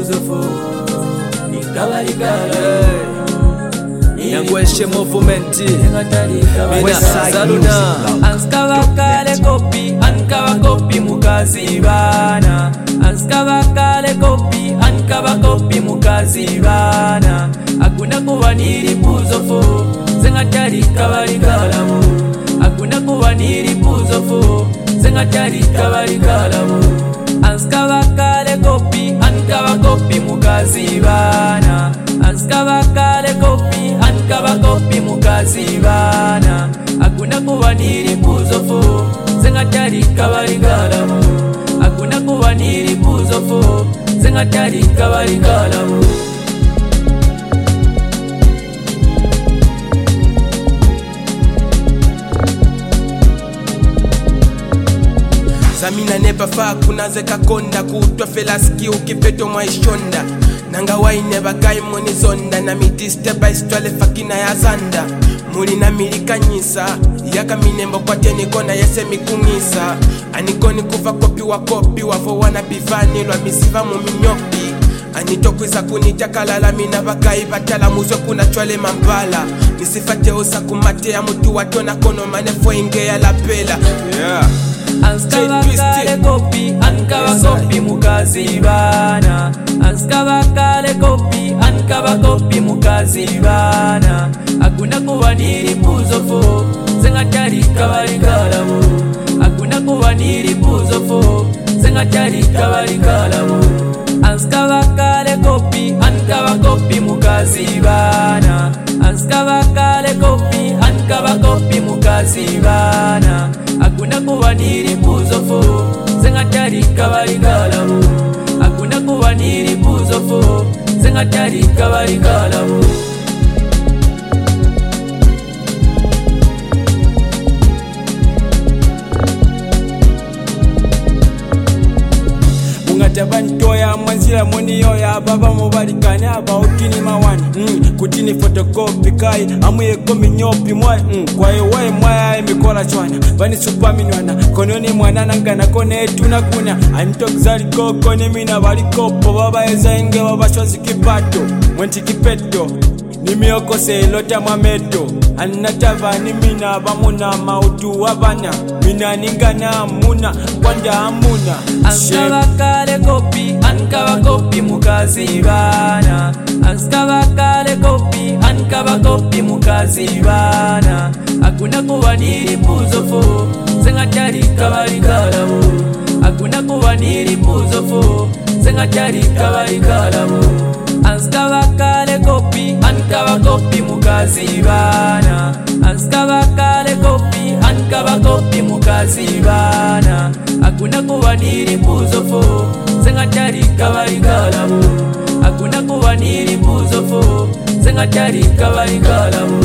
puzofo ikabalikala Nyangweshe movement Saluna Anskabakale kopi mukazi bana Anskabakale kopi mukazi bana Hakuna kuwa nili puzofo Zengatari kabalikalamu Hakuna kuwa nili puzofo Zengatari kabalikalamu Anskabakale kopi mukazi bana Anskabakale kopi mukazi bana Hakuna kuwa nili puzofo Zengatari kabalikalamu Hakuna kuwa nili puzofo Zengatari kabalikalamu Zamina never fa kunazeka konda kutwa felaski ukipeto mwaishonda Nanga waine bagai moni zonda na miti step by step fakina ya zanda Muli na milikanyisa yaka minembo kwa teni kona yese mikungisa Anikoni kufa kopi wafo wana bivani lwa misiva muminyopi Anitokwisa kunijakalala mina bagai batala muzwe kuna chwale mambala Nisifate osa kumatea mutu watona kono manefo inge ya lapela Anskabakale kopi mukazi bana Anskabakale kopi mukazi bana Hakuna kuwa nili puzofo Zengatari kabalikalamu Hakuna kuwa nili puzofo Zengatari kabalikalamu Anskabakale kopi mukazi bana Anskabakale kopi mukazi bana Hakuna kuwa nili puzofo Zengatari kabalikalamu Hakuna kuwa nili puzofo Zengatari kabalikalamu Tabantoya mwanzila moni yoya baba mubalikane aba ukini mawani kutini fotokopi kai amuye komi nyopi mwa kwa ewe mwaya emikola chwana bani supaminwana kononi mwana nangana kone tunakuna antokzali koko ni mina balikopo baba ezainge wabashwazi kipato mwenti kipeto Nimioko se lota mameto Anatava ni mina bamuna mautu wabana Mina ningana muna wanda amuna Anskabakale kopi mukazi bana Anskabakale kopi mukazi bana Hakuna kuwa nili puzofo Zengatari kabalikalamu Hakuna kuwa nili puzofo Zengatari kabalikalamu Anskabakale kopi mukazi bana Anskabakale kopi mukazi bana Hakuna kuwa nili puzofo Zengatari kabalikalamu Hakuna kuwa nili puzofo Zengatari kabalikalamu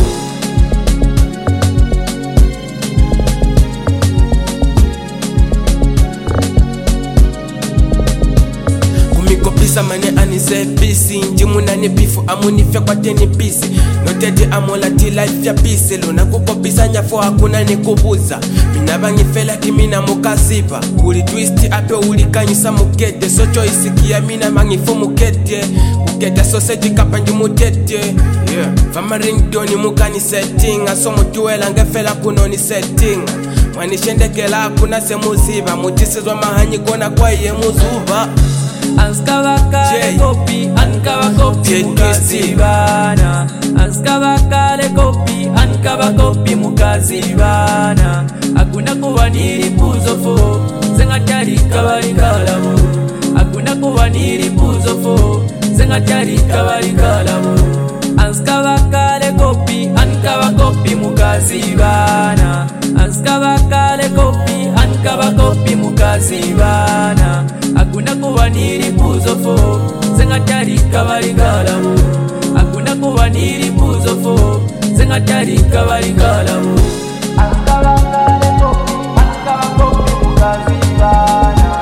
Kumikopisa mane anise pisi Njimuna ni bifu amunifya kwa teni pisi Noteti amola ti life ya pisi Luna kukopisa nyafo hakuna ni kubuza Minabangi fela kimina mukaziba Kuli twisti ape ulikanyisa mukete So choice kia mina mangifu mukete Mukete sausage kapanju mutete Fama ringtone mukani setting Aso mutuela ngefela kuno ni setting Mwanishendekela kuna se muziba Mutisizwa mahanyi kona kwa iye muzuba Anskabakale kopi mukazi bana Anskabakale kopi mukazi bana Hakuna kuwa nili puzofo Zengatari kabalikalamu Hakuna kuwa nili puzofo Zengatari kabalikalamu Anskabakale kopi mukazi bana Anskabakale kopi mukazi bana Hakuna kuwa nili puzofo Zengatari kabalikalamu Hakuna kuwa nili puzofo Zengatari kabalikalamu Anskabakale kopi mukazi bana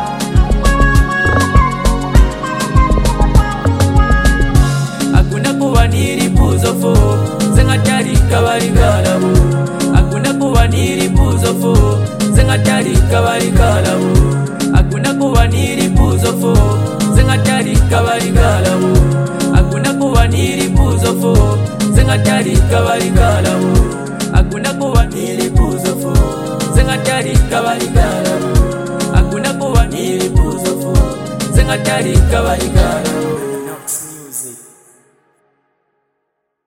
Hakuna kuwa nili puzofo Zengatari kabalikalamu Hakuna kuwa nili puzofo Zengatari kabalikalamu Hakuna kuwa nili puzofo Zengatari kabalikalamu zengatarika balikalamu hakuna kuwa nilipuzofu zengatarika balikalamu hakuna kuwa nilipuzofu zengatarika balikalamu